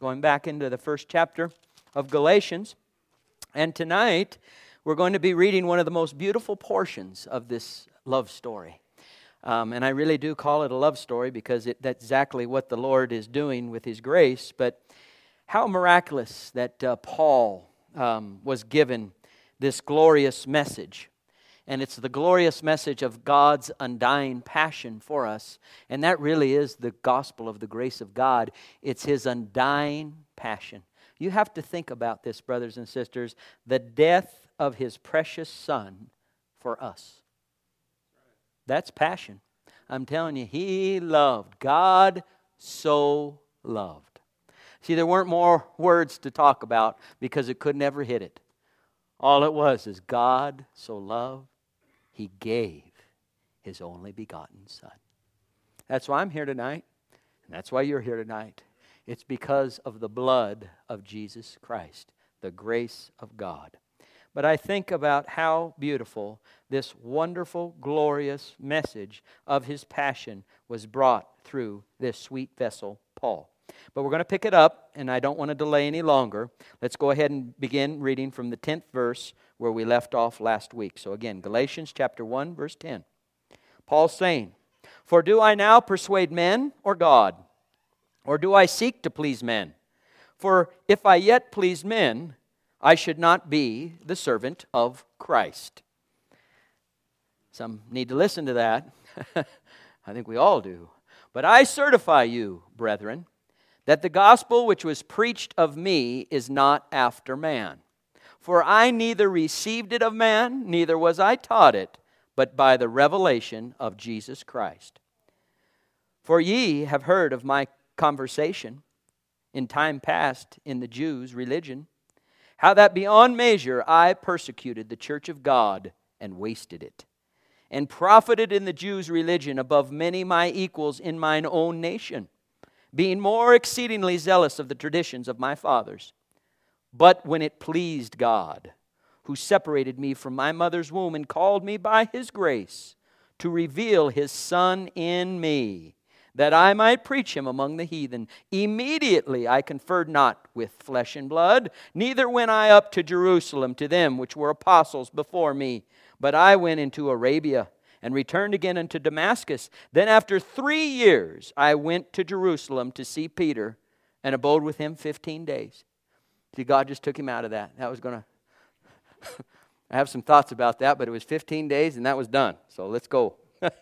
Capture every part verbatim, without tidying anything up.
going back into the first chapter of Galatians. And tonight, we're going to be reading one of the most beautiful portions of this love story. Um, and I really do call it a love story because it, that's exactly what the Lord is doing with His grace. But how miraculous that uh, Paul um, was given this glorious message. And it's the glorious message of God's undying passion for us. And that really is the gospel of the grace of God. It's His undying passion. You have to think about this, brothers and sisters. The death of His precious Son for us. That's passion. I'm telling you, He loved. God so loved. See, there weren't more words to talk about because it could never hit it. All it was is God so loved, He gave His only begotten Son. That's why I'm here tonight, and that's why you're here tonight. It's because of the blood of Jesus Christ, the grace of God. But I think about how beautiful this wonderful, glorious message of His passion was brought through this sweet vessel, Paul. But we're going to pick it up, and I don't want to delay any longer. Let's go ahead and begin reading from the tenth verse where we left off last week. So again, Galatians chapter one, verse ten. Paul's saying, "For do I now persuade men or God? Or do I seek to please men? For if I yet pleased men, I should not be the servant of Christ." Some need to listen to that. I think we all do. "But I certify you, brethren, that the gospel which was preached of me is not after man. For I neither received it of man, neither was I taught it, but by the revelation of Jesus Christ. For ye have heard of my conversation in time past in the Jews' religion, how that beyond measure I persecuted the church of God and wasted it, and profited in the Jews' religion above many my equals in mine own nation, being more exceedingly zealous of the traditions of my fathers. But when it pleased God, who separated me from my mother's womb and called me by His grace to reveal His Son in me, that I might preach Him among the heathen, immediately I conferred not with flesh and blood, neither went I up to Jerusalem to them which were apostles before me, but I went into Arabia, and returned again unto Damascus. Then after three years I went to Jerusalem to see Peter, and abode with him fifteen days. See, God just took him out of that. That was going to... I have some thoughts about that, but it was fifteen days, and that was done. So let's go.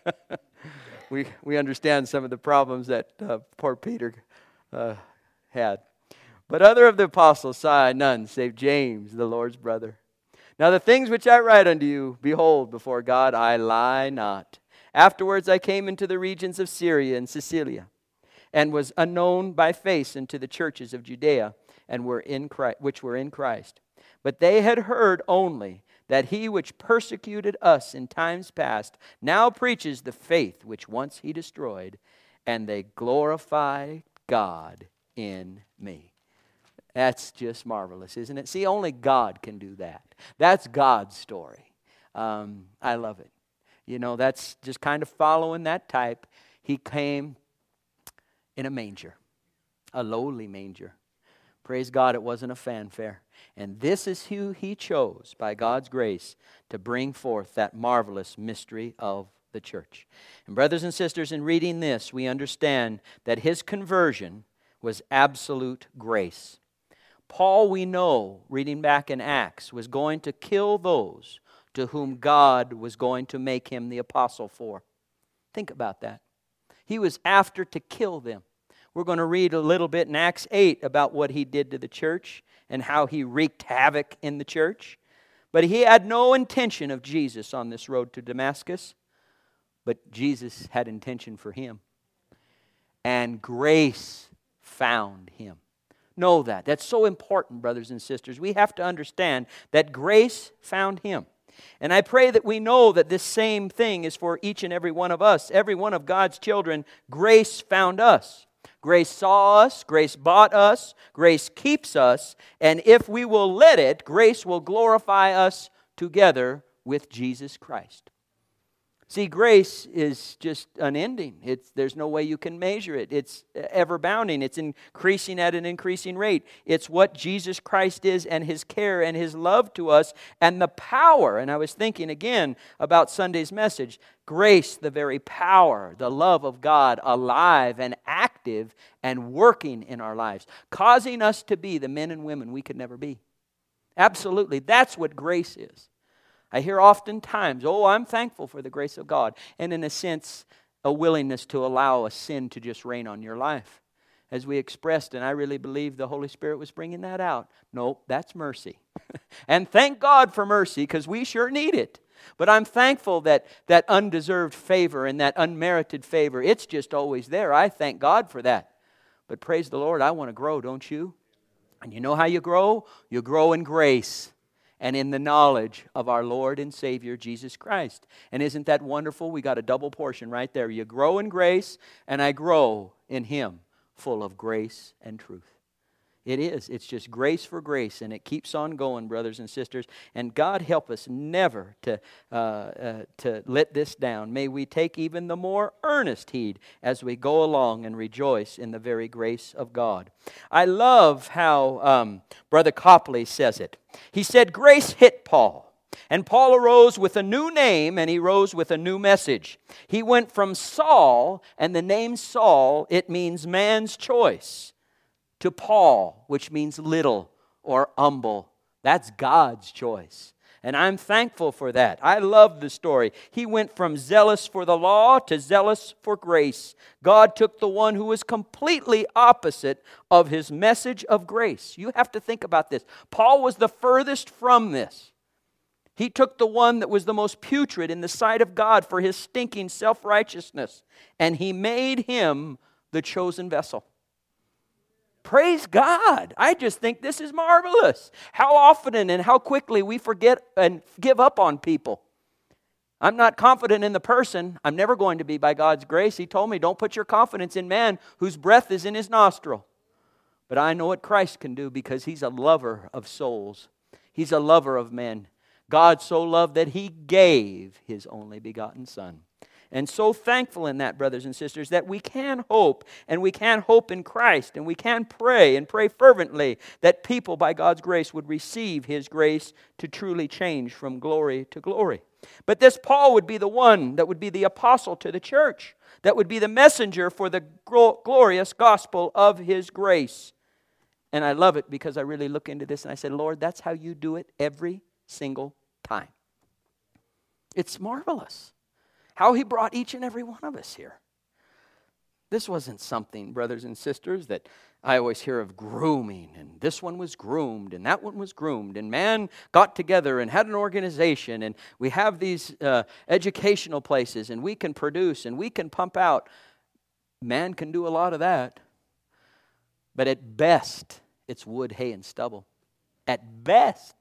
we we understand some of the problems that uh, poor Peter uh, had. "But other of the apostles saw I none, save James, the Lord's brother. Now the things which I write unto you, behold, before God I lie not. Afterwards I came into the regions of Syria and Cilicia, and was unknown by face unto the churches of Judea, and were in Christ, which were in Christ. But they had heard only that he which persecuted us in times past now preaches the faith which once he destroyed, and they glorify God in me." That's just marvelous, isn't it? See, only God can do that. That's God's story. Um, I love it. You know, that's just kind of following that type. He came in a manger, a lowly manger. Praise God, it wasn't a fanfare. And this is who He chose, by God's grace, to bring forth that marvelous mystery of the church. And brothers and sisters, in reading this, we understand that His conversion was absolute grace. Paul, we know, reading back in Acts, was going to kill those to whom God was going to make him the apostle for. Think about that. He was after to kill them. We're going to read a little bit in Acts eight about what he did to the church and how he wreaked havoc in the church. But he had no intention of Jesus on this road to Damascus. But Jesus had intention for him. And grace found him. Know that. That's so important, brothers and sisters. We have to understand that grace found him. And I pray that we know that this same thing is for each and every one of us. Every one of God's children, grace found us. Grace saw us, grace bought us, grace keeps us, and if we will let it, grace will glorify us together with Jesus Christ. See, grace is just unending. It's, there's no way you can measure it. It's ever bounding. It's increasing at an increasing rate. It's what Jesus Christ is and His care and His love to us and the power. And I was thinking again about Sunday's message. Grace, the very power, the love of God, alive and active and working in our lives, causing us to be the men and women we could never be. Absolutely. That's what grace is. I hear oftentimes, oh, I'm thankful for the grace of God. And in a sense, a willingness to allow a sin to just reign on your life. As we expressed, and I really believe the Holy Spirit was bringing that out. Nope, that's mercy. And thank God for mercy, because we sure need it. But I'm thankful that that undeserved favor and that unmerited favor, it's just always there. I thank God for that. But praise the Lord, I want to grow, don't you? And you know how you grow? You grow in grace and in the knowledge of our Lord and Savior, Jesus Christ. And isn't that wonderful? We got a double portion right there. You grow in grace, and I grow in Him, full of grace and truth. It is. It's just grace for grace, and it keeps on going, brothers and sisters. And God help us never to uh, uh, to let this down. May we take even the more earnest heed as we go along and rejoice in the very grace of God. I love how um, Brother Copley says it. He said, grace hit Paul. And Paul arose with a new name, and he rose with a new message. He went from Saul, and the name Saul, it means man's choice, to Paul, which means little or humble. That's God's choice. And I'm thankful for that. I love the story. He went from zealous for the law to zealous for grace. God took the one who was completely opposite of His message of grace. You have to think about this. Paul was the furthest from this. He took the one that was the most putrid in the sight of God for his stinking self-righteousness, and He made him the chosen vessel. Praise God. I just think this is marvelous. How often and how quickly we forget and give up on people. I'm not confident in the person. I'm never going to be by God's grace. He told me, don't put your confidence in man whose breath is in his nostril. But I know what Christ can do because He's a lover of souls. He's a lover of men. God so loved that He gave His only begotten Son. And so thankful in that, brothers and sisters, that we can hope, and we can hope in Christ, and we can pray, and pray fervently that people by God's grace would receive His grace to truly change from glory to glory. But this Paul would be the one that would be the apostle to the church, that would be the messenger for the glorious gospel of His grace. And I love it because I really look into this and I said, Lord, that's how You do it every single time. It's marvelous how He brought each and every one of us here. This wasn't something, brothers and sisters, that I always hear of grooming, and this one was groomed, and that one was groomed, and man got together and had an organization, and we have these uh, educational places, and we can produce, and we can pump out. Man can do a lot of that, but at best, it's wood, hay, and stubble. At best,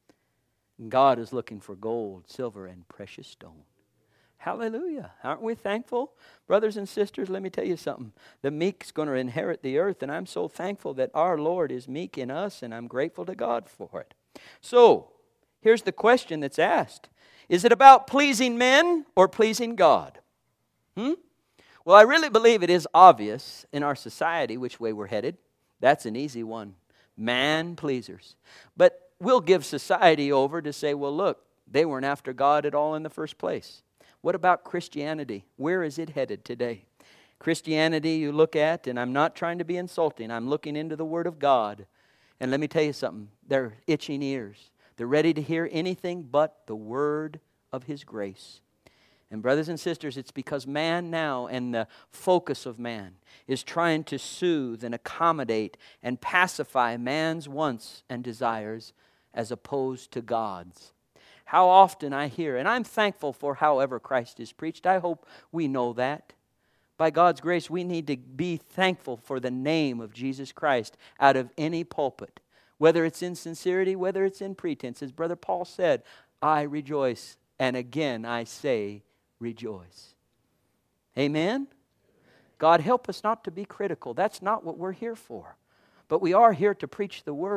God is looking for gold, silver, and precious stone. Hallelujah. Aren't we thankful? Brothers and sisters, let me tell you something. The meek's going to inherit the earth, and I'm so thankful that our Lord is meek in us, and I'm grateful to God for it. So, here's the question that's asked. Is it about pleasing men or pleasing God? Hmm? Well, I really believe it is obvious in our society which way we're headed. That's an easy one. Man pleasers. But we'll give society over to say, well, look, they weren't after God at all in the first place. What about Christianity? Where is it headed today? Christianity you look at, and I'm not trying to be insulting. I'm looking into the Word of God. And let me tell you something. They're itching ears. They're ready to hear anything but the word of His grace. And brothers and sisters, it's because man now and the focus of man is trying to soothe and accommodate and pacify man's wants and desires as opposed to God's. How often I hear, and I'm thankful for however Christ is preached. I hope we know that. By God's grace, we need to be thankful for the name of Jesus Christ out of any pulpit. Whether it's in sincerity, whether it's in pretense. As Brother Paul said, I rejoice, and again I say rejoice. Amen? God, help us not to be critical. That's not what we're here for. But we are here to preach the Word.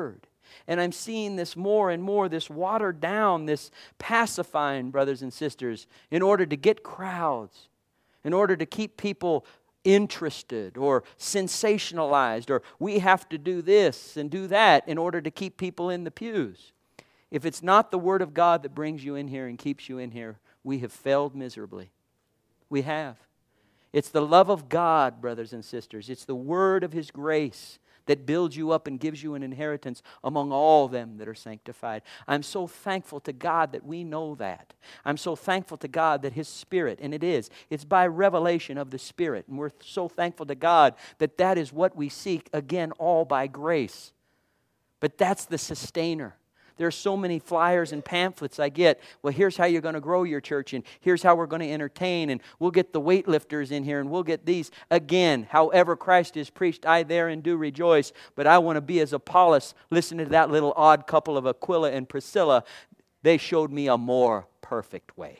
And I'm seeing this more and more, this watered down, this pacifying, brothers and sisters, in order to get crowds, in order to keep people interested or sensationalized, or we have to do this and do that in order to keep people in the pews. If it's not the Word of God that brings you in here and keeps you in here, we have failed miserably. We have. It's the love of God, brothers and sisters. It's the word of His grace that builds you up and gives you an inheritance among all them that are sanctified. I'm so thankful to God that we know that. I'm so thankful to God that His Spirit, and it is, it's by revelation of the Spirit. And we're so thankful to God that that is what we seek, again, all by grace. But that's the sustainer. There are so many flyers and pamphlets I get. Well, here's how you're going to grow your church, and here's how we're going to entertain, and we'll get the weightlifters in here, and we'll get these. Again, however Christ is preached, I therein do rejoice. But I want to be as Apollos. Listen to that little odd couple of Aquila and Priscilla. They showed me a more perfect way.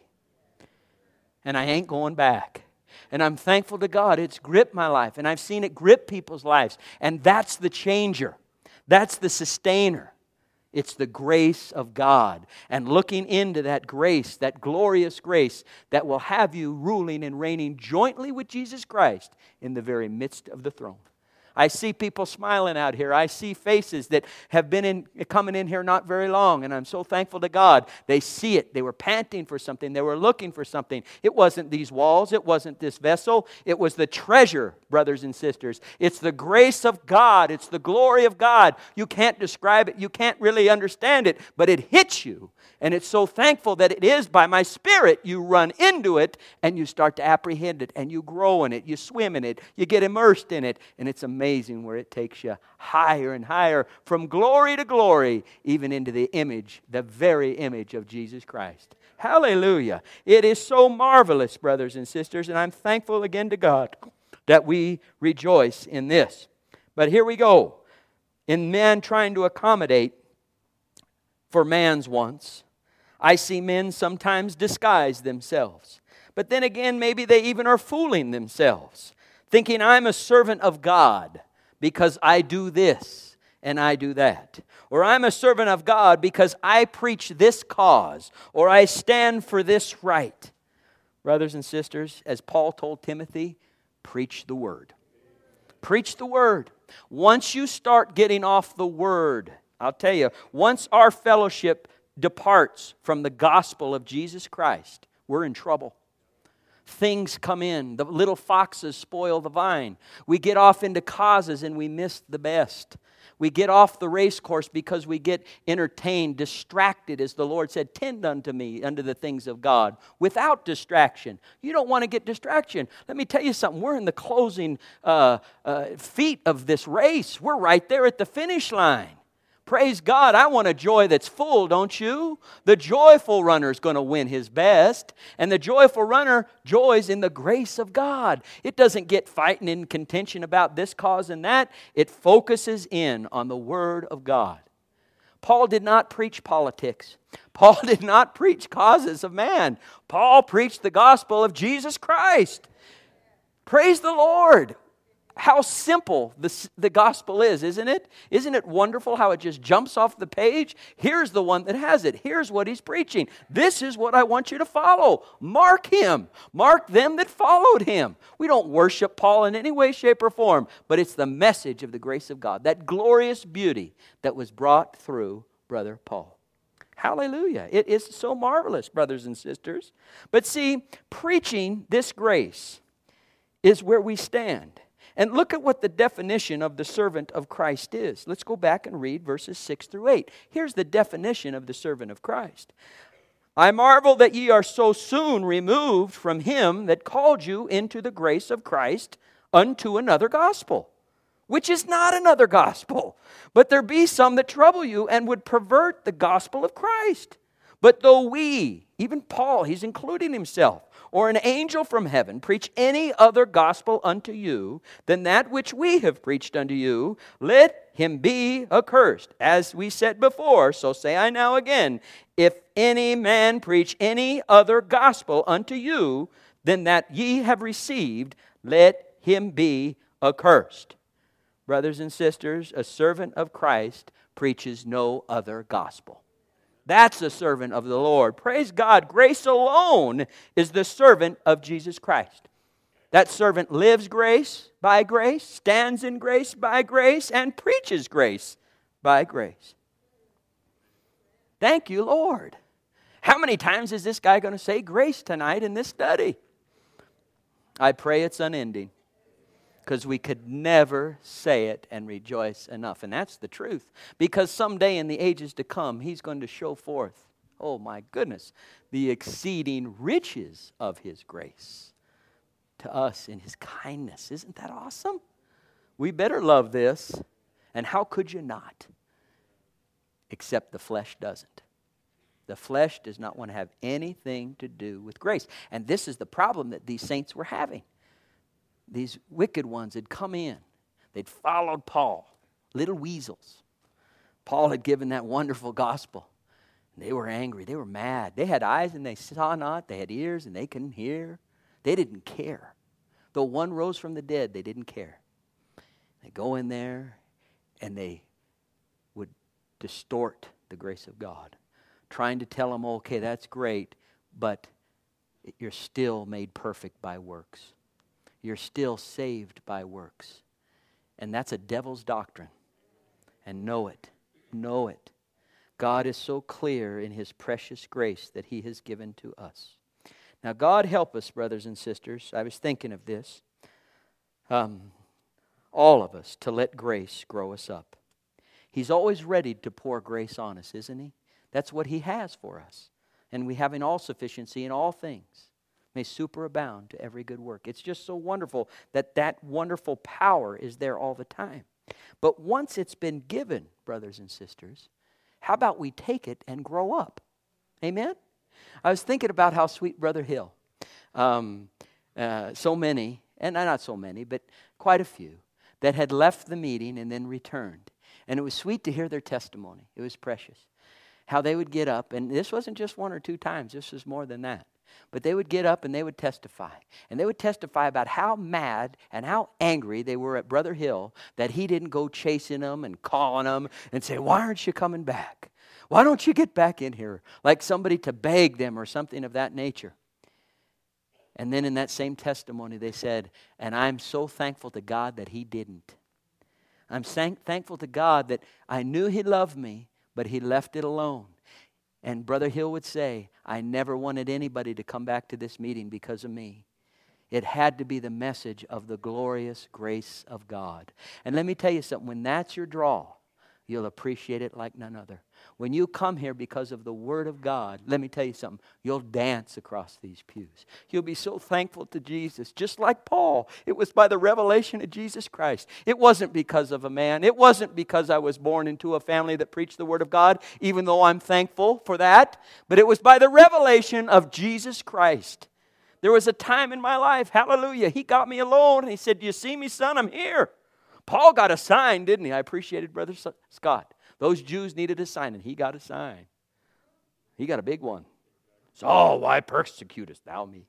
And I ain't going back. And I'm thankful to God. It's gripped my life, and I've seen it grip people's lives. And that's the changer. That's the sustainer. It's the grace of God, and looking into that grace, that glorious grace that will have you ruling and reigning jointly with Jesus Christ in the very midst of the throne. I see people smiling out here. I see faces that have been in, coming in here not very long, and I'm so thankful to God. They see it. They were panting for something. They were looking for something. It wasn't these walls. It wasn't this vessel. It was the treasure, brothers and sisters. It's the grace of God. It's the glory of God. You can't describe it. You can't really understand it, but it hits you. And it's so thankful that it is by my Spirit you run into it and you start to apprehend it and you grow in it. You swim in it. You get immersed in it. And it's amazing where it takes you higher and higher from glory to glory, even into the image, the very image of Jesus Christ. Hallelujah. It is so marvelous, brothers and sisters, and I'm thankful again to God that we rejoice in this. But here we go. In man trying to accommodate for man's wants, I see men sometimes disguise themselves. But then again, maybe they even are fooling themselves, thinking I'm a servant of God because I do this and I do that. Or I'm a servant of God because I preach this cause, or I stand for this right. Brothers and sisters, as Paul told Timothy, preach the word. Preach the word. Once you start getting off the word, I'll tell you, once our fellowship departs from the gospel of Jesus Christ, we're in trouble. Things come in. The little foxes spoil the vine. We get off into causes and we miss the best. We get off the race course because we get entertained, distracted, as the Lord said, tend unto me, unto the things of God, without distraction. You don't want to get distraction. Let me tell you something. We're in the closing uh, uh, feet of this race. We're right there at the finish line. Praise God, I want a joy that's full, don't you? The joyful runner is going to win his best. And the joyful runner joys in the grace of God. It doesn't get fighting in contention about this cause and that. It focuses in on the Word of God. Paul did not preach politics. Paul did not preach causes of man. Paul preached the gospel of Jesus Christ. Praise the Lord. How simple the, the gospel is, isn't it? Isn't it wonderful how it just jumps off the page? Here's the one that has it. Here's what he's preaching. This is what I want you to follow. Mark him. Mark them that followed him. We don't worship Paul in any way, shape, or form, but it's the message of the grace of God, that glorious beauty that was brought through Brother Paul. Hallelujah. It is so marvelous, brothers and sisters. But see, preaching this grace is where we stand. And look at what the definition of the servant of Christ is. Let's go back and read verses six through eight. Here's the definition of the servant of Christ. I marvel that ye are so soon removed from him that called you into the grace of Christ unto another gospel, which is not another gospel. But there be some that trouble you and would pervert the gospel of Christ. But though we, even Paul, he's including himself, or an angel from heaven preach any other gospel unto you than that which we have preached unto you, let him be accursed. As we said before, so say I now again, if any man preach any other gospel unto you than that ye have received, let him be accursed. brothers and sisters, a servant of Christ preaches no other gospel. That's a servant of the Lord. Praise God. Grace alone is the servant of Jesus Christ. That servant lives grace by grace, stands in grace by grace, and preaches grace by grace. Thank you, Lord. How many times is this guy going to say grace tonight in this study? I pray it's unending, because we could never say it and rejoice enough. And that's the truth. Because someday in the ages to come, He's going to show forth, oh my goodness, the exceeding riches of His grace to us in His kindness. Isn't that awesome? We better love this. And how could you not? Except the flesh doesn't. The flesh does not want to have anything to do with grace. And this is the problem that these saints were having. These wicked ones had come in. They'd followed Paul, little weasels. Paul had given that wonderful gospel. They were angry. They were mad. They had eyes and they saw not. They had ears and they couldn't hear. They didn't care. Though one rose from the dead, they didn't care. They go in there and they would distort the grace of God, trying to tell them, okay, that's great, but you're still made perfect by works. You're still saved by works. And that's a devil's doctrine. And know it. Know it. God is so clear in His precious grace that He has given to us. Now, God help us, brothers and sisters. I was thinking of this. Um, all of us, to let grace grow us up. He's always ready to pour grace on us, isn't He? That's what He has for us. And we have in all sufficiency in all things. May superabound to every good work. It's just so wonderful that that wonderful power is there all the time. But once it's been given, brothers and sisters, how about we take it and grow up? Amen? I was thinking about how sweet Brother Hill, um, uh, so many, and not so many, but quite a few, that had left the meeting and then returned. And it was sweet to hear their testimony. It was precious. How they would get up, and this wasn't just one or two times, this was more than that. But they would get up and they would testify. And they would testify about how mad and how angry they were at Brother Hill that he didn't go chasing them and calling them and say, why aren't you coming back? Why don't you get back in here? Like somebody to beg them or something of that nature. And then in that same testimony they said, and I'm so thankful to God that he didn't. I'm thank- thankful to God that I knew He loved me, but He left it alone. And Brother Hill would say, I never wanted anybody to come back to this meeting because of me. It had to be the message of the glorious grace of God. And let me tell you something, when that's your draw, you'll appreciate it like none other. When you come here because of the Word of God, let me tell you something, you'll dance across these pews. You'll be so thankful to Jesus, just like Paul. It was by the revelation of Jesus Christ. It wasn't because of a man. It wasn't because I was born into a family that preached the Word of God, even though I'm thankful for that. But it was by the revelation of Jesus Christ. There was a time in my life, hallelujah, He got me alone and He said, do you see me, son? I'm here. Paul got a sign, didn't he? I appreciated Brother Scott. Those Jews needed a sign, and he got a sign. He got a big one. Saul, why persecutest thou me?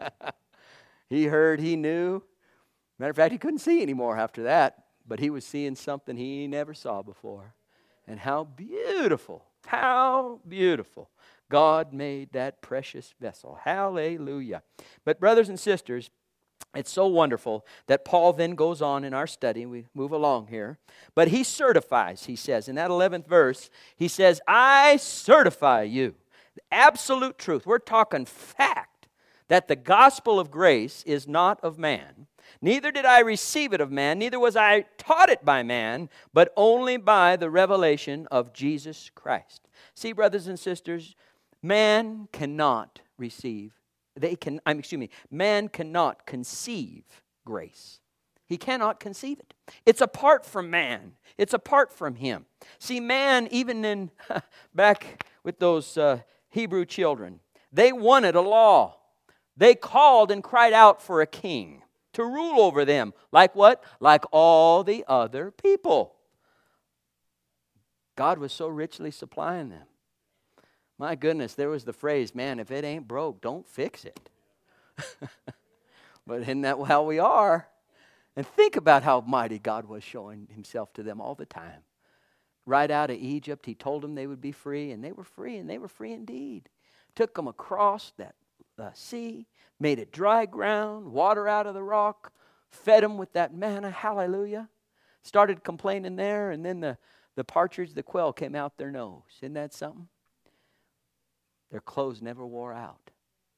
He heard, he knew. Matter of fact, he couldn't see anymore after that, but he was seeing something he never saw before. And how beautiful, how beautiful God made that precious vessel. Hallelujah. But brothers and sisters, it's so wonderful that Paul then goes on in our study. We move along here. But he certifies, he says, in that eleventh verse, he says, I certify you. Absolute truth. We're talking fact that the gospel of grace is not of man. Neither did I receive it of man, neither was I taught it by man, but only by the revelation of Jesus Christ. See, brothers and sisters, man cannot receive They can, I'm, excuse me, man cannot conceive grace. He cannot conceive it. It's apart from man. It's apart from him. See, man, even in, back with those uh, Hebrew children, they wanted a law. They called and cried out for a king to rule over them. Like what? Like all the other people. God was so richly supplying them. My goodness, there was the phrase, man, if it ain't broke, don't fix it. But isn't that how we are? And think about how mighty God was showing himself to them all the time. Right out of Egypt, he told them they would be free, and they were free, and they were free indeed. Took them across that uh, sea, made it dry ground, water out of the rock, fed them with that manna, hallelujah. Started complaining there, and then the, the partridge, the quail came out their nose. Isn't that something? Their clothes never wore out.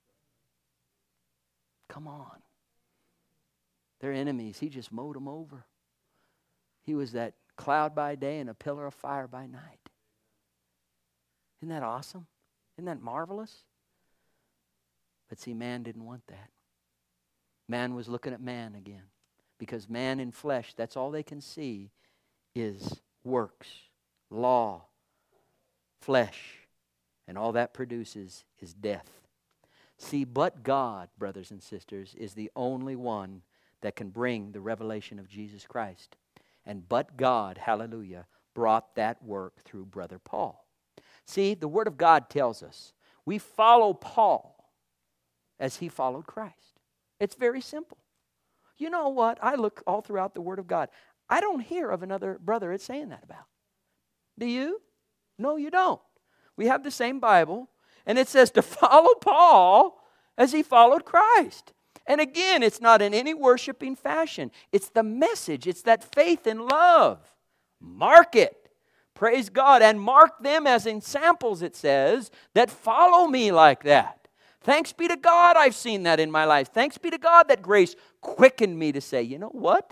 Come on. Their enemies, he just mowed them over. He was that cloud by day and a pillar of fire by night. Isn't that awesome? Isn't that marvelous? But see, man didn't want that. Man was looking at man again. Because man in flesh, that's all they can see is works, law, flesh. And all that produces is death. See, but God, brothers and sisters, is the only one that can bring the revelation of Jesus Christ. And but God, hallelujah, brought that work through Brother Paul. See, the Word of God tells us we follow Paul as he followed Christ. It's very simple. You know what? I look all throughout the Word of God. I don't hear of another brother it's saying that about. Do you? No, you don't. We have the same Bible, and it says to follow Paul as he followed Christ. And again, it's not in any worshiping fashion. It's the message. It's that faith and love. Mark it. Praise God. And mark them as examples, it says, that follow me like that. Thanks be to God I've seen that in my life. Thanks be to God that grace quickened me to say, you know what?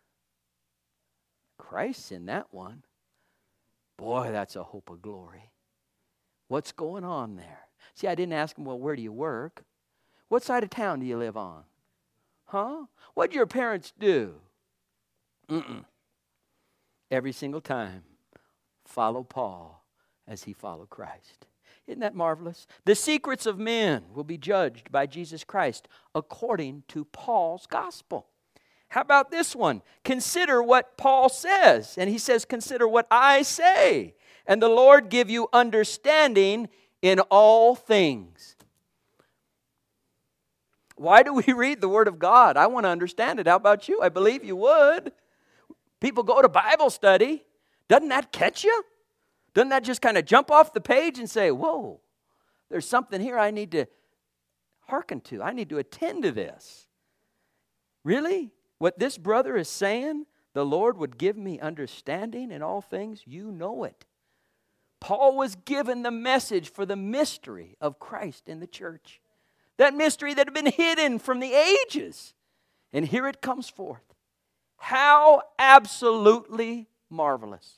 Christ's in that one. Boy, that's a hope of glory. What's going on there? See, I didn't ask him, well, where do you work? What side of town do you live on? Huh? What'd your parents do? Mm-mm. Every single time, follow Paul as he followed Christ. Isn't that marvelous? The secrets of men will be judged by Jesus Christ according to Paul's gospel. How about this one? Consider what Paul says. And he says, consider what I say. And the Lord give you understanding in all things. Why do we read the Word of God? I want to understand it. How about you? I believe you would. People go to Bible study. Doesn't that catch you? Doesn't that just kind of jump off the page and say, whoa, there's something here I need to hearken to. I need to attend to this. Really? What this brother is saying, the Lord would give me understanding in all things, you know it. Paul was given the message for the mystery of Christ in the church. That mystery that had been hidden from the ages. And here it comes forth. How absolutely marvelous.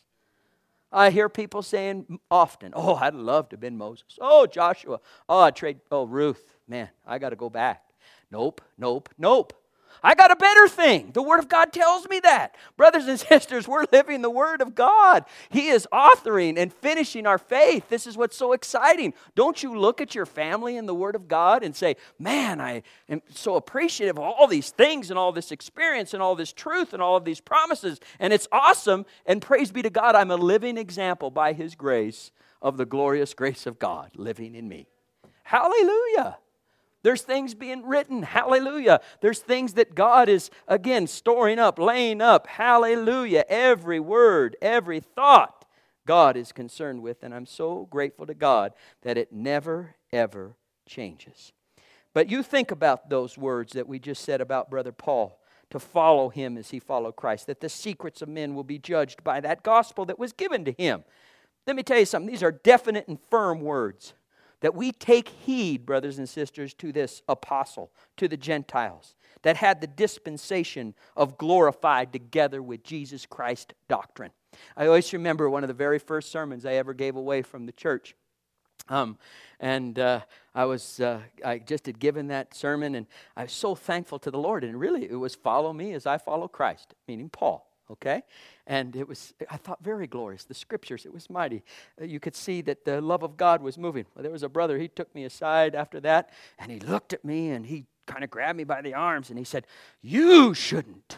I hear people saying often, oh, I'd love to have been Moses. Oh, Joshua. Oh, I trade. Oh, Ruth. Man, I got to go back. Nope, nope, nope. I got a better thing. The Word of God tells me that. Brothers and sisters, we're living the Word of God. He is authoring and finishing our faith. This is what's so exciting. Don't you look at your family in the Word of God and say, man, I am so appreciative of all these things and all this experience and all this truth and all of these promises. And it's awesome. And praise be to God, I'm a living example by His grace of the glorious grace of God living in me. Hallelujah. There's things being written. Hallelujah. There's things that God is, again, storing up, laying up. Hallelujah. Every word, every thought God is concerned with. And I'm so grateful to God that it never, ever changes. But you think about those words that we just said about Brother Paul, to follow him as he followed Christ, that the secrets of men will be judged by that gospel that was given to him. Let me tell you something. These are definite and firm words. That we take heed, brothers and sisters, to this apostle, to the Gentiles, that had the dispensation of glorified together with Jesus Christ doctrine. I always remember one of the very first sermons I ever gave away from the church. Um, and uh, I was, uh, I just had given that sermon, and I was so thankful to the Lord. And really, it was follow me as I follow Christ, meaning Paul. Okay? And it was, I thought, very glorious. The scriptures, it was mighty. You could see that the love of God was moving. Well, there was a brother, he took me aside after that, and he looked at me, and he kind of grabbed me by the arms, and he said, you shouldn't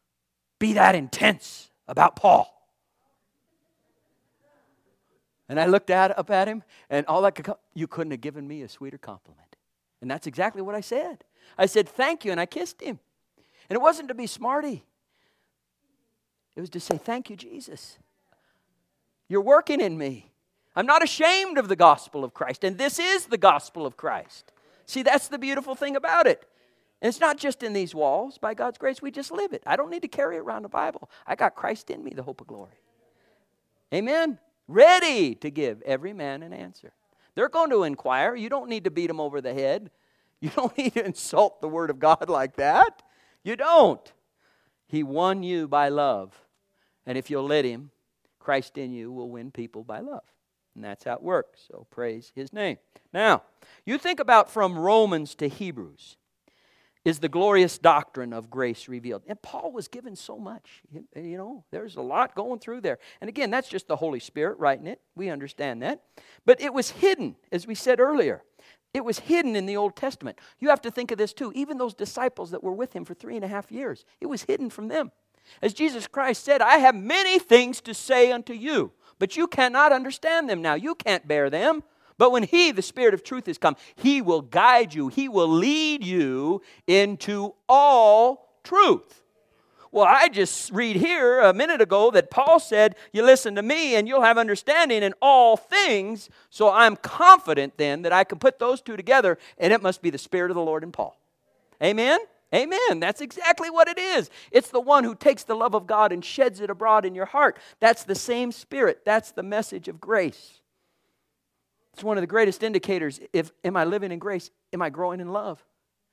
be that intense about Paul. And I looked at, up at him, and all I could come, you couldn't have given me a sweeter compliment. And that's exactly what I said. I said, thank you, and I kissed him. And it wasn't to be smarty. It was to say, thank you, Jesus. You're working in me. I'm not ashamed of the gospel of Christ. And this is the gospel of Christ. See, that's the beautiful thing about it. And it's not just in these walls. By God's grace, we just live it. I don't need to carry around a Bible. I got Christ in me, the hope of glory. Amen? Ready to give every man an answer. They're going to inquire. You don't need to beat them over the head. You don't need to insult the Word of God like that. You don't. He won you by love. And if you'll let Him, Christ in you will win people by love. And that's how it works. So praise His name. Now, you think about from Romans to Hebrews is the glorious doctrine of grace revealed. And Paul was given so much. You know, there's a lot going through there. And again, that's just the Holy Spirit writing it. We understand that. But it was hidden, as we said earlier. It was hidden in the Old Testament. You have to think of this too. Even those disciples that were with Him for three and a half years, it was hidden from them. As Jesus Christ said, I have many things to say unto you, but you cannot understand them now. You can't bear them. But when He, the Spirit of truth, is come, He will guide you. He will lead you into all truth. Well, I just read here a minute ago that Paul said, you listen to me and you'll have understanding in all things. So I'm confident then that I can put those two together, and it must be the Spirit of the Lord in Paul. Amen? Amen. That's exactly what it is. It's the one who takes the love of God and sheds it abroad in your heart. That's the same Spirit. That's the message of grace. It's one of the greatest indicators. If am I living in grace? Am I growing in love?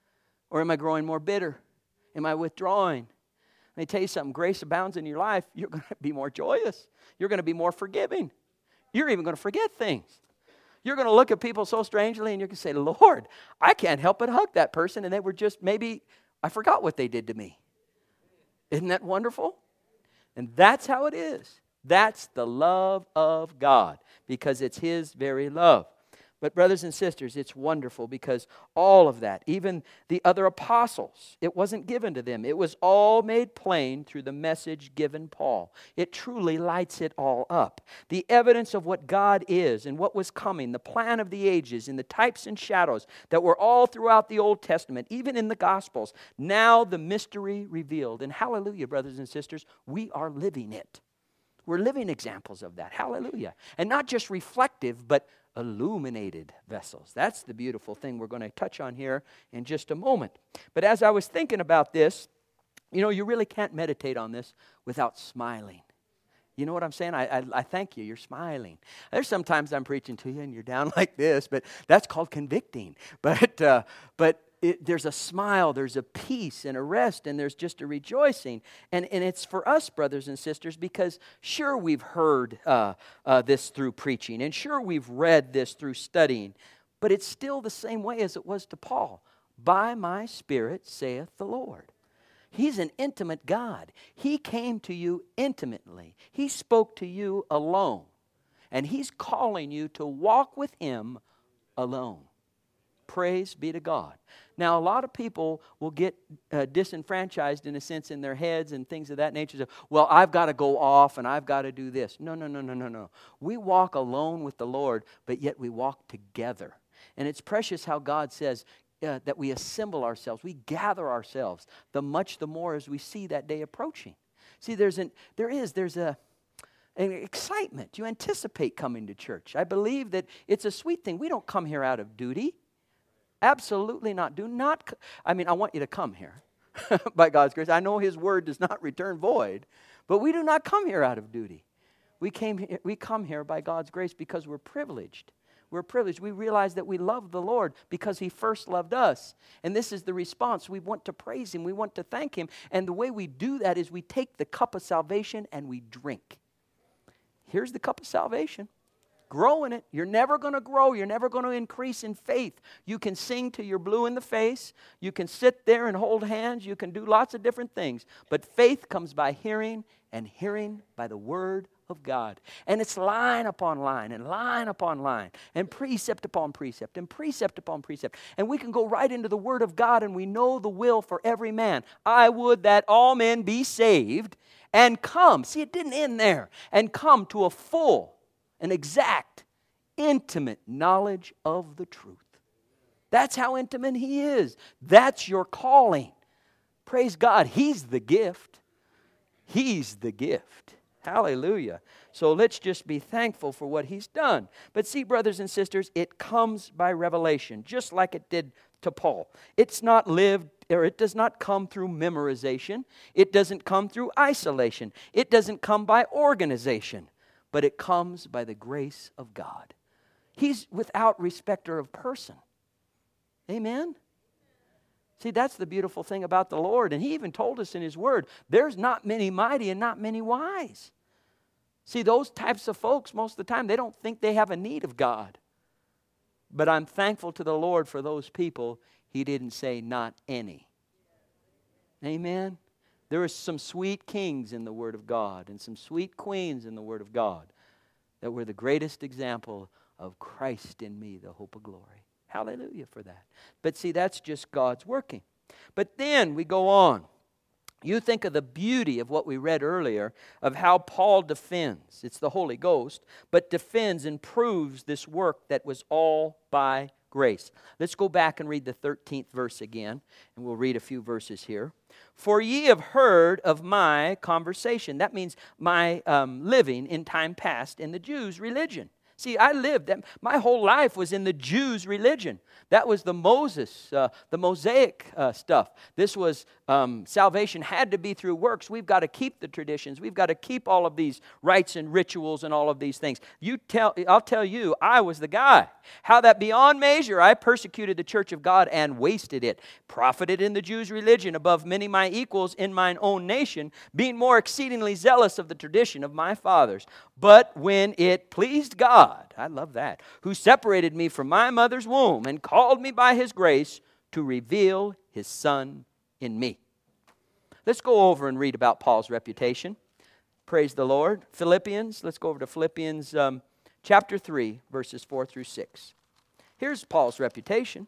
Or am I growing more bitter? Am I withdrawing? Let me tell you something. Grace abounds in your life. You're going to be more joyous. You're going to be more forgiving. You're even going to forget things. You're going to look at people so strangely and you're going to say, Lord, I can't help but hug that person. And they were just maybe, I forgot what they did to me. Isn't that wonderful? And that's how it is. That's the love of God, because it's His very love. But brothers and sisters, it's wonderful because all of that, even the other apostles, it wasn't given to them. It was all made plain through the message given Paul. It truly lights it all up. The evidence of what God is and what was coming, the plan of the ages and the types and shadows that were all throughout the Old Testament, even in the Gospels. Now the mystery revealed. And hallelujah, brothers and sisters, we are living it. We're living examples of that. Hallelujah. And not just reflective, but illuminated vessels. That's the beautiful thing we're going to touch on here in just a moment. But as I was thinking about this, you know, you really can't meditate on this without smiling. You know what I'm saying? I, I, I thank you. You're smiling. There's sometimes I'm preaching to you and you're down like this, but that's called convicting. But uh, but it, there's a smile, there's a peace and a rest, and there's just a rejoicing. And, and it's for us, brothers and sisters, because sure we've heard uh, uh, this through preaching, and sure we've read this through studying, but it's still the same way as it was to Paul. By my Spirit, saith the Lord. He's an intimate God. He came to you intimately. He spoke to you alone. And He's calling you to walk with Him alone. Praise be to God. Now, a lot of people will get uh, disenfranchised in a sense in their heads and things of that nature. So, well, I've got to go off and I've got to do this. No, no, no, no, no, no. We walk alone with the Lord, but yet we walk together. And it's precious how God says uh, that we assemble ourselves. We gather ourselves. The much the more as we see that day approaching. See, there's an, there is, there's a, an excitement. You anticipate coming to church. I believe that it's a sweet thing. We don't come here out of duty. Absolutely not. Do not, I mean, I want you to come here by God's grace. I know His word does not return void, but we do not come here out of duty. We came here, we come here by God's grace because we're privileged. We're privileged. We realize that we love the Lord because He first loved us. And this is the response. We want to praise Him. We want to thank Him. And the way we do that is we take the cup of salvation and we drink. Here's the cup of salvation. Grow in it. You're never going to grow. You're never going to increase in faith. You can sing till you're blue in the face. You can sit there and hold hands. You can do lots of different things. But faith comes by hearing, and hearing by the Word of God. And it's line upon line, and line upon line, and precept upon precept, and precept upon precept. And we can go right into the Word of God, and we know the will for every man. I would that all men be saved and come. See, it didn't end there. And come to a full, an exact, intimate knowledge of the truth. That's how intimate He is. That's your calling. Praise God. He's the gift. He's the gift. Hallelujah. So let's just be thankful for what He's done. But see, brothers and sisters, it comes by revelation, just like it did to Paul. It's not lived, or it does not come through memorization. It doesn't come through isolation. It doesn't come by organization. But it comes by the grace of God. He's without respecter of person. Amen? See, that's the beautiful thing about the Lord. And He even told us in His Word, there's not many mighty and not many wise. See, those types of folks, most of the time, they don't think they have a need of God. But I'm thankful to the Lord for those people. He didn't say not any. Amen? There are some sweet kings in the Word of God and some sweet queens in the Word of God that were the greatest example of Christ in me, the hope of glory. Hallelujah for that. But see, that's just God's working. But then we go on. You think of the beauty of what we read earlier, of how Paul defends. It's the Holy Ghost, but defends and proves this work that was all by grace. Let's go back and read the thirteenth verse again, and we'll read a few verses here. For ye have heard of my conversation. That means my um, living in time past in the Jews' religion. See, I lived, my whole life was in the Jews' religion. That was the Moses, uh, the Mosaic uh, stuff. This was, um, salvation had to be through works. We've got to keep the traditions. We've got to keep all of these rites and rituals and all of these things. You tell, I'll tell you, I was the guy. How that beyond measure I persecuted the church of God and wasted it. Profited in the Jews' religion above many my equals in mine own nation, being more exceedingly zealous of the tradition of my fathers. But when it pleased God, I love that, who separated me from my mother's womb and called me by His grace to reveal His Son in me. Let's go over and read about Paul's reputation. Praise the Lord. Philippians, let's go over to Philippians um, chapter three, verses four through six. Here's Paul's reputation.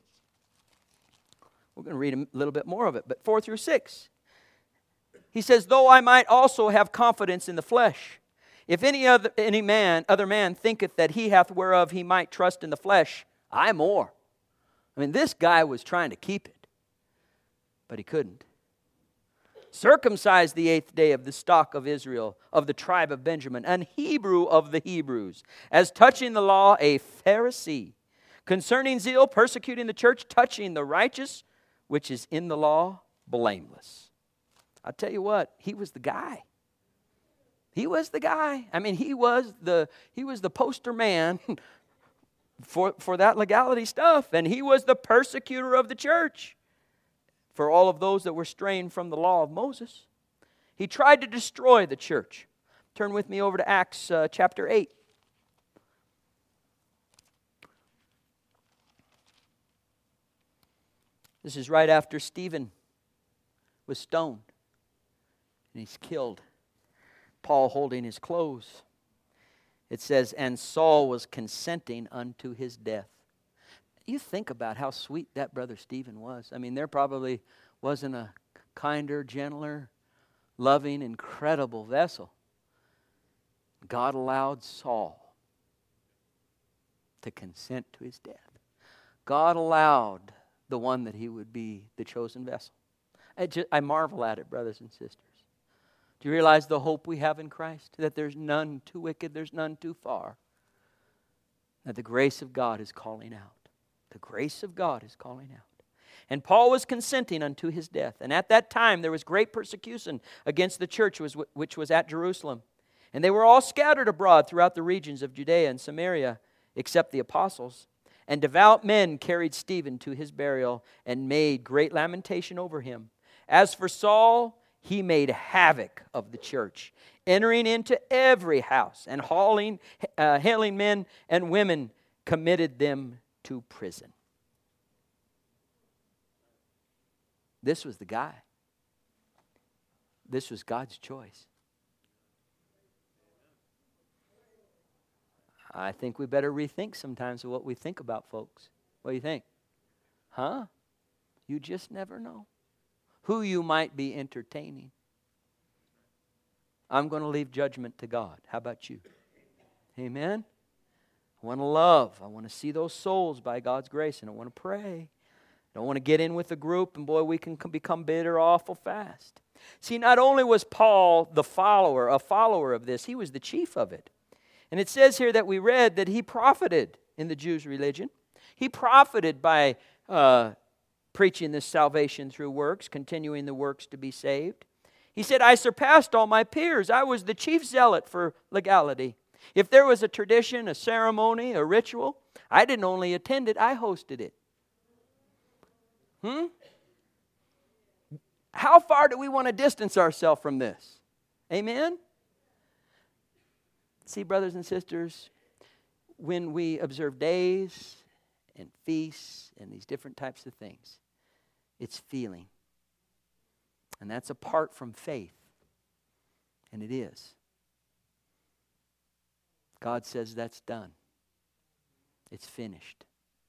We're going to read a little bit more of it, but four through six. He says, though I might also have confidence in the flesh, if any other any man, other man thinketh that he hath whereof he might trust in the flesh, I more. I mean, this guy was trying to keep it, but he couldn't. Circumcised the eighth day of the stock of Israel, of the tribe of Benjamin, an Hebrew of the Hebrews, as touching the law, a Pharisee. Concerning zeal, persecuting the church, touching the righteous, which is in the law, blameless. I'll tell you what, he was the guy. He was the guy. I mean, he was the he was the poster man for, for that legality stuff. And he was the persecutor of the church for all of those that were straying from the law of Moses. He tried to destroy the church. Turn with me over to Acts uh, chapter eight. This is right after Stephen was stoned and he's killed. Paul holding his clothes. It says, and Saul was consenting unto his death. You think about how sweet that brother Stephen was. I mean, there probably wasn't a kinder, gentler, loving, incredible vessel. God allowed Saul to consent to his death. God allowed the one that he would be the chosen vessel. I, just, I marvel at it, brothers and sisters. Do you realize the hope we have in Christ? That there's none too wicked, there's none too far. That the grace of God is calling out. The grace of God is calling out. And Paul was consenting unto his death. And at that time there was great persecution against the church which was at Jerusalem. And they were all scattered abroad throughout the regions of Judea and Samaria, except the apostles. And devout men carried Stephen to his burial and made great lamentation over him. As for Saul, he made havoc of the church, entering into every house and hauling, uh, hailing men and women, committed them to prison. This was the guy. This was God's choice. I think we better rethink sometimes of what we think about folks. What do you think? Huh? You just never know who you might be entertaining. I'm going to leave judgment to God. How about you? Amen? I want to love. I want to see those souls by God's grace, and I want to pray Don't want to get in with the group, and boy, we can become bitter awful fast. See, not only was Paul the follower, a follower of this, he was the chief of it. And it says here that we read that he profited in the Jews' religion. He profited by uh, preaching this salvation through works, continuing the works to be saved. He said, I surpassed all my peers. I was the chief zealot for legality. If there was a tradition, a ceremony, a ritual, I didn't only attend it, I hosted it. Hmm? How far do we want to distance ourselves from this? Amen? See, brothers and sisters, when we observe days and feasts and these different types of things, it's feeling. And that's apart from faith. And it is. God says that's done. It's finished.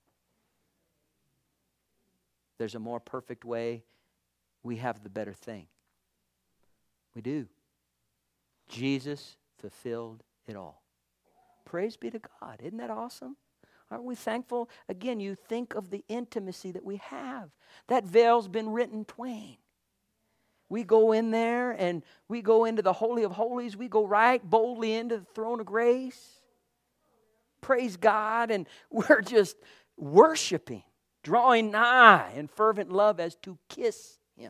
There's a more perfect way. We have the better thing. We do. Jesus fulfilled it all. Praise be to God. Isn't that awesome? Aren't we thankful? Again, you think of the intimacy that we have. That veil's been written twain. We go in there and we go into the Holy of Holies. We go right boldly into the throne of grace. Praise God. And we're just worshiping, drawing nigh in fervent love as to kiss Him.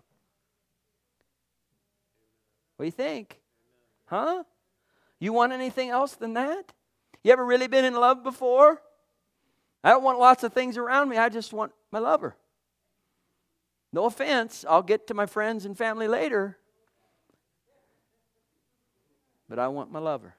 What do you think? Huh? You want anything else than that? You ever really been in love before? I don't want lots of things around me. I just want my lover. No offense. I'll get to my friends and family later. But I want my lover.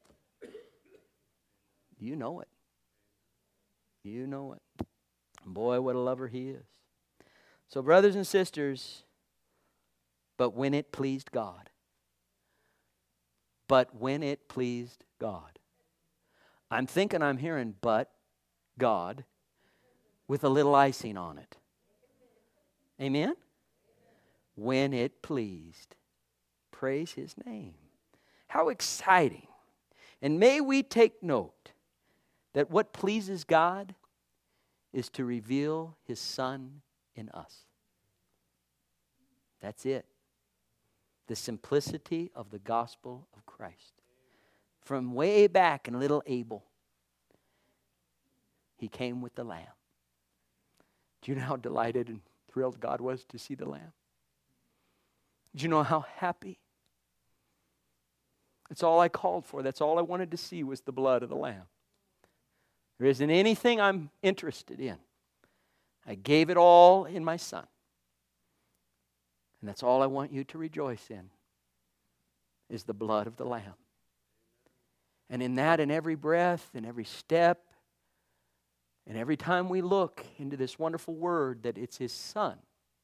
You know it. You know it. Boy, what a lover he is. So, brothers and sisters, but when it pleased God. But when it pleased God. I'm thinking I'm hearing but God with a little icing on it. Amen? When it pleased. Praise His name. How exciting. And may we take note that what pleases God is to reveal His Son in us. That's it. The simplicity of the gospel of Christ. From way back in little Abel, He came with the lamb. Do you know how delighted and thrilled God was to see the lamb? Do you know how happy? That's all I called for. That's all I wanted to see was the blood of the lamb. There isn't anything I'm interested in. I gave it all in my Son. And that's all I want you to rejoice in, is the blood of the lamb. And in that, in every breath, in every step, and every time we look into this wonderful word that it's His Son,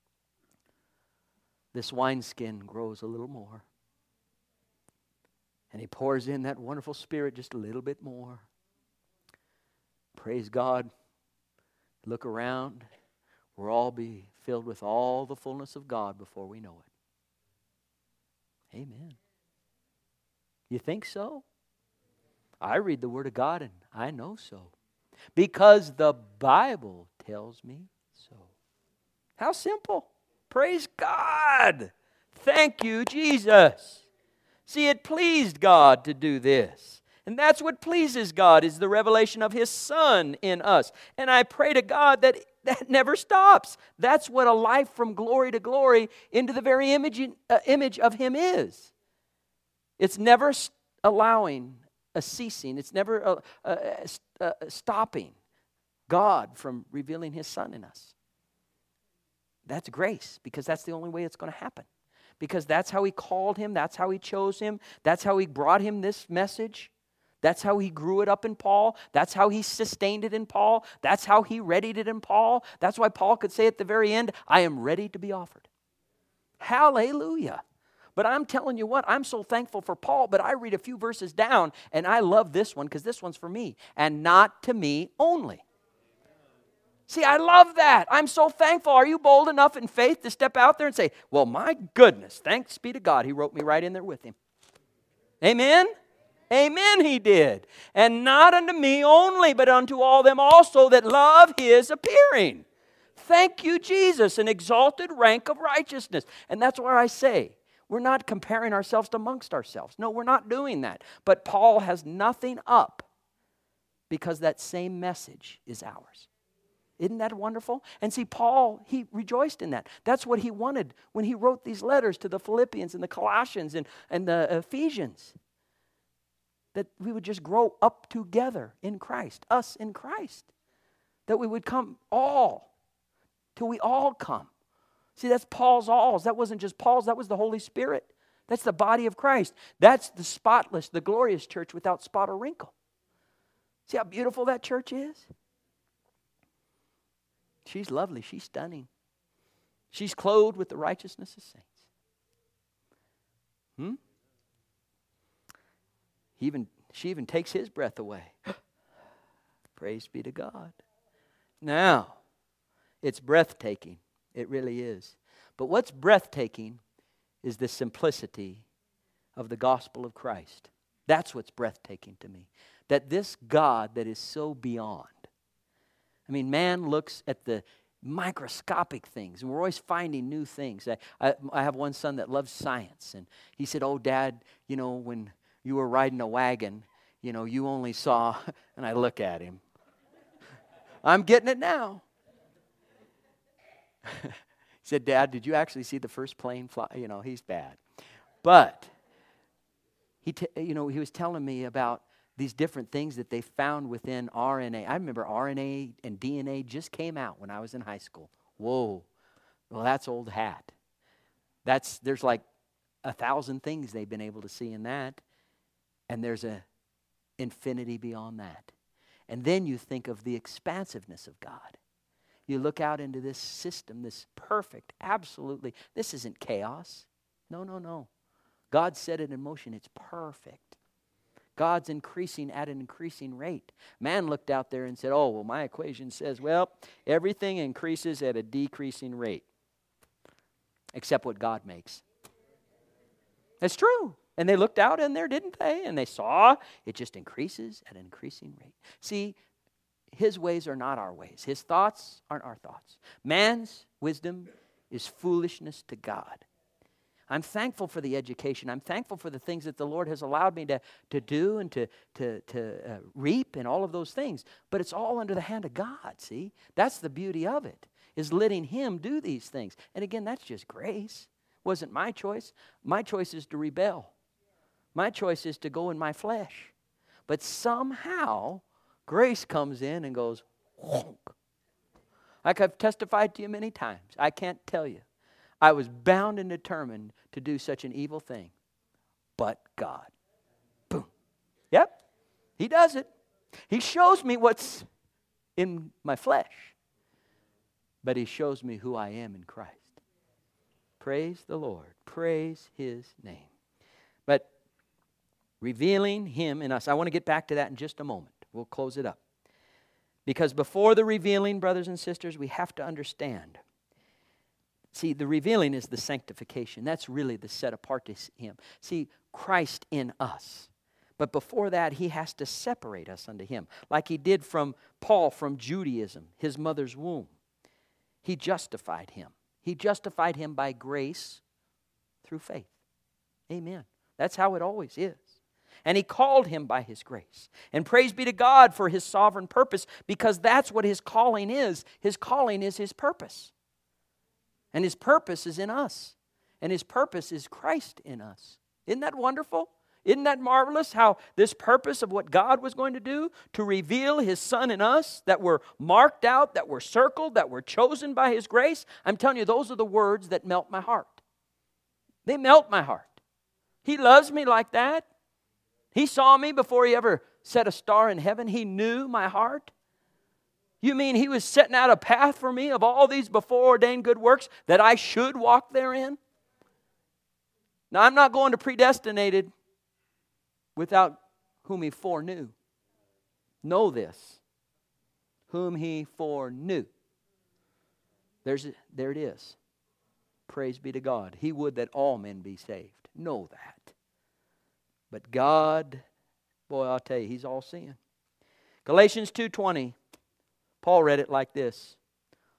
this wineskin grows a little more. And He pours in that wonderful Spirit just a little bit more. Praise God. Look around. We'll all be filled with all the fullness of God before we know it. Amen. You think so? I read the Word of God and I know so. Because the Bible tells me so. How simple. Praise God. Thank you, Jesus. See, it pleased God to do this. And that's what pleases God, is the revelation of His Son in us. And I pray to God that that never stops. That's what a life from glory to glory into the very image, uh, image of Him is. It's never st- allowing a ceasing. It's never uh, uh, uh, stopping God from revealing His Son in us. That's grace, because that's the only way it's going to happen. Because that's how He called Him. That's how He chose Him. That's how He brought Him this message. That's how He grew it up in Paul. That's how He sustained it in Paul. That's how He readied it in Paul. That's why Paul could say at the very end, I am ready to be offered. Hallelujah. But I'm telling you what, I'm so thankful for Paul, but I read a few verses down, and I love this one because this one's for me, and not to me only. See, I love that. I'm so thankful. Are you bold enough in faith to step out there and say, well, my goodness, thanks be to God, He wrote me right in there with Him. Amen? Amen, He did. And not unto me only, but unto all them also that love His appearing. Thank you, Jesus, an exalted rank of righteousness. And that's where I say, we're not comparing ourselves amongst ourselves. No, we're not doing that. But Paul has nothing up because that same message is ours. Isn't that wonderful? And see, Paul, he rejoiced in that. That's what he wanted when he wrote these letters to the Philippians and the Colossians and, and the Ephesians. That we would just grow up together in Christ, us in Christ. That we would come all, till we all come. See, that's Paul's alls. That wasn't just Paul's, that was the Holy Spirit. That's the body of Christ. That's the spotless, the glorious church without spot or wrinkle. See how beautiful that church is? She's lovely. She's stunning. She's clothed with the righteousness of saints. Hmm? He even, she even takes his breath away. Praise be to God. Now, it's breathtaking. It really is. But what's breathtaking is the simplicity of the gospel of Christ. That's what's breathtaking to me. That this God that is so beyond. I mean, man looks at the microscopic things, and we're always finding new things. I, I, I have one son that loves science, and he said, "Oh, Dad, you know, when you were riding a wagon, you know, you only saw," and I look at him. I'm getting it now. He said, "Dad, did you actually see the first plane fly?" You know, he's bad. But, he, t- you know, he was telling me about these different things that they found within R N A. I remember R N A and D N A just came out when I was in high school. Whoa. Well, that's old hat. That's there's like a thousand things they've been able to see in that. And there's a infinity beyond that. And then you think of the expansiveness of God. You look out into this system, this perfect, absolutely, this isn't chaos. No, no, no. God set it in motion. It's perfect. God's increasing at an increasing rate. Man looked out there and said, "Oh, well, my equation says, well, everything increases at a decreasing rate, except what God makes." That's true. And they looked out in there, didn't they? And they saw it just increases at an increasing rate. See, His ways are not our ways. His thoughts aren't our thoughts. Man's wisdom is foolishness to God. I'm thankful for the education. I'm thankful for the things that the Lord has allowed me to, to do and to, to, to uh, reap and all of those things. But it's all under the hand of God, see? That's the beauty of it, is letting Him do these things. And again, that's just grace. It wasn't my choice. My choice is to rebel. My choice is to go in my flesh. But somehow, grace comes in and goes, whonk. Like I've testified to you many times. I can't tell you. I was bound and determined to do such an evil thing. But God. Boom. Yep. He does it. He shows me what's in my flesh. But He shows me who I am in Christ. Praise the Lord. Praise His name. But revealing Him in us. I want to get back to that in just a moment. We'll close it up. Because before the revealing, brothers and sisters, we have to understand. See, the revealing is the sanctification. That's really the set apart to Him. See, Christ in us. But before that, He has to separate us unto Him. Like He did from Paul from Judaism, his mother's womb. He justified him. He justified him by grace through faith. Amen. That's how it always is. And He called him by His grace. And praise be to God for His sovereign purpose, because that's what His calling is. His calling is His purpose. And His purpose is in us. And His purpose is Christ in us. Isn't that wonderful? Isn't that marvelous how this purpose of what God was going to do, to reveal His Son in us, that were marked out, that were circled, that were chosen by His grace? I'm telling you, those are the words that melt my heart. They melt my heart. He loves me like that. He saw me before He ever set a star in heaven. He knew my heart. You mean He was setting out a path for me of all these before-ordained good works that I should walk therein? Now, I'm not going to predestinated without whom He foreknew. Know this. Whom He foreknew. There's, there it is. Praise be to God. He would that all men be saved. Know that. But God, boy, I'll tell you, He's all-seeing. Galatians two twenty. Paul read it like this.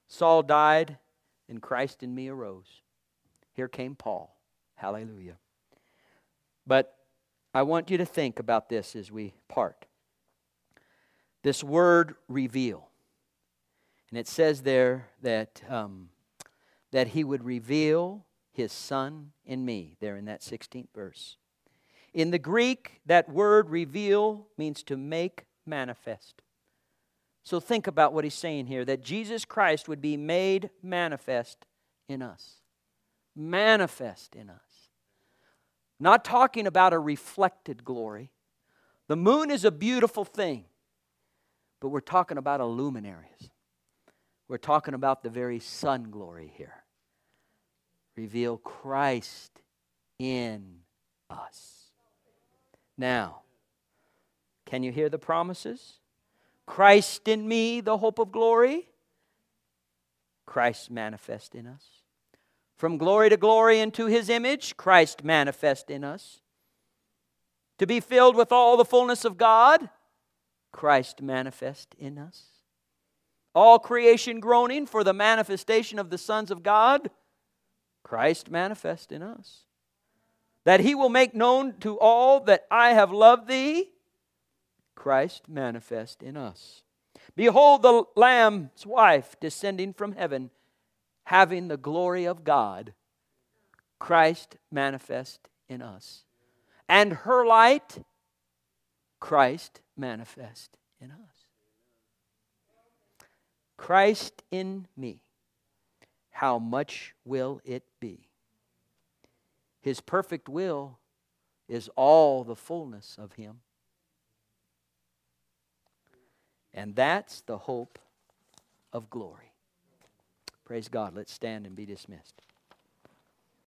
Saul died, and Christ in me arose. Here came Paul. Hallelujah. But I want you to think about this as we part. This word reveal. And it says there that, um, that He would reveal His Son in me, there in that sixteenth verse. In the Greek, that word reveal means to make manifest. So think about what he's saying here, that Jesus Christ would be made manifest in us. Manifest in us. Not talking about a reflected glory. The moon is a beautiful thing, but we're talking about a luminaries. We're talking about the very sun glory here. Reveal Christ in us. Now, can you hear the promises? Christ in me, the hope of glory. Christ manifest in us. From glory to glory into His image, Christ manifest in us. To be filled with all the fullness of God, Christ manifest in us. All creation groaning for the manifestation of the sons of God, Christ manifest in us. That He will make known to all that I have loved thee, Christ manifest in us. Behold the Lamb's wife descending from heaven, having the glory of God, Christ manifest in us. And her light, Christ manifest in us. Christ in me, how much will it be? His perfect will is all the fullness of Him. And that's the hope of glory. Praise God. Let's stand and be dismissed.